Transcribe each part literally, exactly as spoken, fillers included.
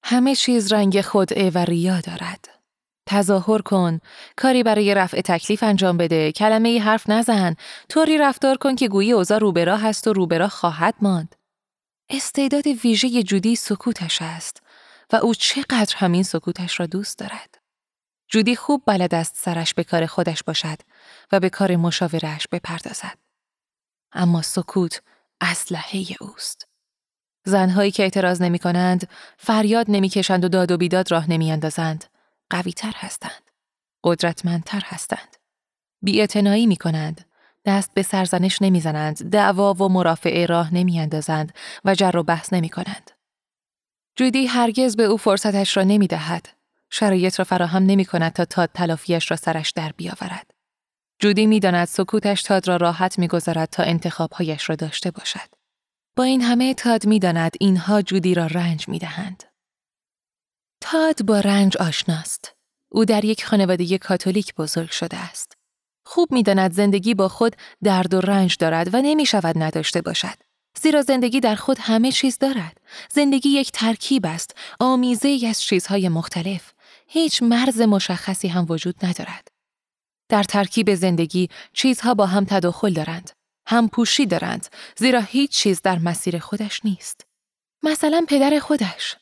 همه چیز رنگ خدعه و ریا دارد. تظاهر کن، کاری برای رفع تکلیف انجام بده، کلمه ای حرف نزن، طوری رفتار کن که گویی اوضاع رو به راه هست و رو به راه خواهد ماند. استعداد ویژه جودی سکوتش است و او چقدر همین سکوتش را دوست دارد. جودی خوب بلد است سرش به کار خودش باشد و به کار مشاورش بپردازد. اما سکوت اسلحه اوست. زنهایی که اعتراض نمی کنند، فریاد نمی کشند و داد و بیداد راه نمی اندازند، قوی تر هستند، قدرتمندتر هستند. بی‌اعتنایی می کنند، دست به سرزنش نمی زنند، دعوا و مرافعه راه نمی اندازند و جر و بحث نمی کنند. جودی هرگز به او فرصتش را نمی دهد. شرایط را فراهم نمی کند تا تاد تلافیش را سرش در بیاورد. جودی می داند سکوتش تاد را راحت می گذارد تا انتخابهایش را داشته باشد. با این همه تاد می داند اینها جودی را رنج می دهند. تاد با رنج آشناست. او در یک خانواده کاتولیک بزرگ شده است. خوب می داند زندگی با خود درد و رنج دارد و نمی شود نداشته باشد. زیرا زندگی در خود همه چیز دارد. زندگی یک ترکیب است، آمیزه از چیزهای مختلف. هیچ مرز مشخصی هم وجود ندارد. در ترکیب زندگی چیزها با هم تداخل دارند. هم پوشی دارند، زیرا هیچ چیز در مسیر خودش نیست. مثلا پدر خودش.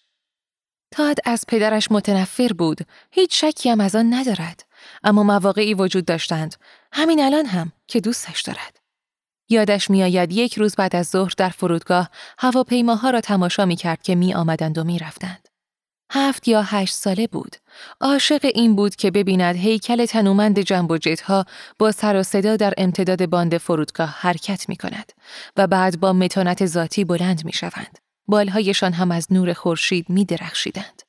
تاد از پدرش متنفر بود، هیچ شکی هم از آن ندارد، اما مواقعی وجود داشتند، همین الان هم که دوستش دارد. یادش میآید یک روز بعد از ظهر در فرودگاه هواپیماها را تماشا می کرد که می آمدند و می رفتند. هفت یا هشت ساله بود. عاشق این بود که ببیند هیکل تنومند جنب و جتها با سر و صدا در امتداد باند فرودگاه حرکت می کند و بعد با متانت ذاتی بلند می شوند. بالهایشان هم از نور خورشید می درخشیدند.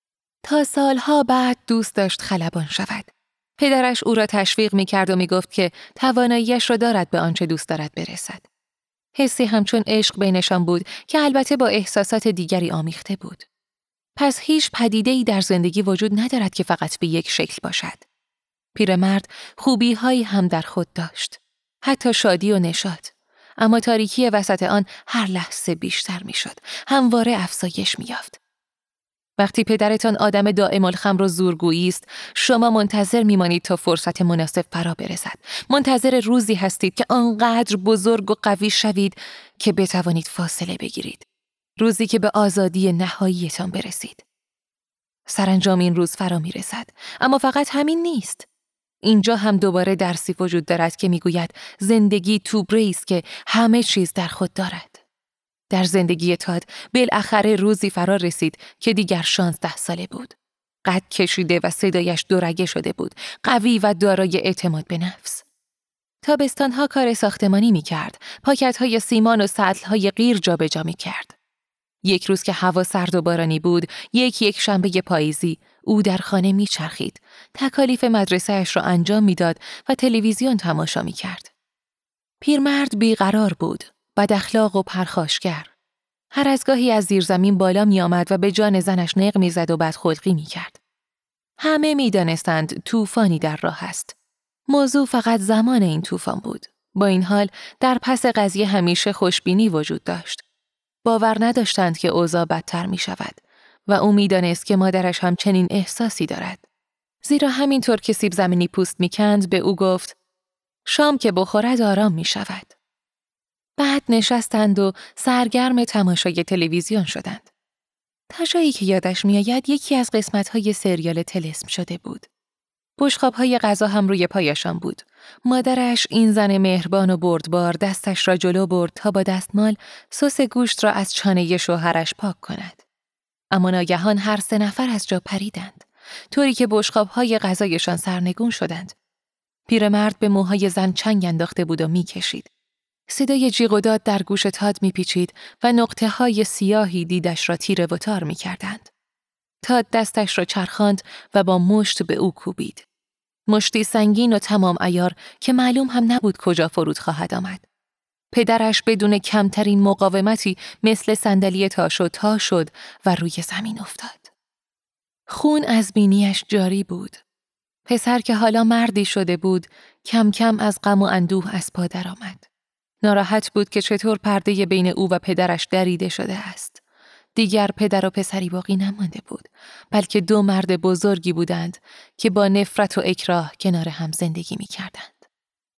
تا سالها بعد دوست داشت خلبان شود. پدرش او را تشویق می کرد و می گفت که تواناییش را دارد به آنچه دوست دارد برسد. حسی همچون عشق بینشان بود که البته با احساسات دیگری آمیخته بود. پس هیچ پدیده‌ای در زندگی وجود ندارد که فقط به یک شکل باشد. پیرمرد خوبی‌هایی هم در خود داشت، حتی شادی و نشاط، اما تاریکی وسط آن هر لحظه بیشتر می‌شد، همواره افزایش می‌یافت. وقتی پدرتان آدم دائم الخمر و زورگویی است، شما منتظر می‌مانید تا فرصت مناسب فرا برسد. منتظر روزی هستید که آنقدر بزرگ و قوی شوید که بتوانید فاصله بگیرید. روزی که به آزادی نهاییتان برسید. سرانجام این روز فرا می رسد. اما فقط همین نیست. اینجا هم دوباره درسی وجود دارد که می گوید زندگی توبری است که همه چیز در خود دارد. در زندگی تاد بالاخره روزی فرا رسید که دیگر شانزده ساله بود. قد کشیده و صدایش دورگه شده بود. قوی و دارای اعتماد به نفس. تابستانها کار ساختمانی می کرد. پاکت‌های سیمان و سطل‌های قیر جابجا می کرد. یک روز که هوا سرد و بارانی بود، یک یک شنبه پاییزی، او در خانه می چرخید، تکالیف مدرسه اش را انجام می داد و تلویزیون تماشا می کرد. پیرمرد بیقرار بود، بد اخلاق و پرخاشگر. هر از گاهی از زیر زمین بالا می آمد و به جان زنش نق می زد و بدخلقی می کرد. همه می دانستند طوفانی در راه است. موضوع فقط زمان این طوفان بود. با این حال در پس قضیه همیشه خوشبینی وجود داشت. باور نداشتند که اوضاع بدتر می شود و او می دانست که مادرش هم چنین احساسی دارد. زیرا همینطور که سیب زمینی پوست می کند به او گفت شام که بخورد آرام می شود. بعد نشستند و سرگرم تماشای تلویزیون شدند. تا جایی که یادش می آید یکی از قسمت‌های سریال طلسم شده بود. بشقاب‌های غذا هم روی پایشان بود. مادرش این زن مهربان و بردبار دستش را جلو برد تا با دستمال سس گوشت را از چانه شوهرش پاک کند. اما ناگهان هر سه نفر از جا پریدند، طوری که بشقاب‌های غذایشان سرنگون شدند. پیرمرد به موهای زن چنگ انداخته بود و می‌کشید. صدای جیغ و داد در گوش تاد می‌پیچید و نقطه‌های سیاهی دیدش را تیره و تار می‌کردند. تاد دستش را چرخاند و با مشت به او کوبید. مشتی سنگین و تمام عیار که معلوم هم نبود کجا فرود خواهد آمد. پدرش بدون کمترین مقاومتی مثل صندلی تاش و تا شد و روی زمین افتاد. خون از بینیش جاری بود. پسر که حالا مردی شده بود، کم کم از غم و اندوه از پا درآمد. ناراحت بود که چطور پرده بین او و پدرش دریده شده است. دیگر پدر و پسری باقی نمانده بود، بلکه دو مرد بزرگی بودند که با نفرت و اکراه کنار هم زندگی می کردند.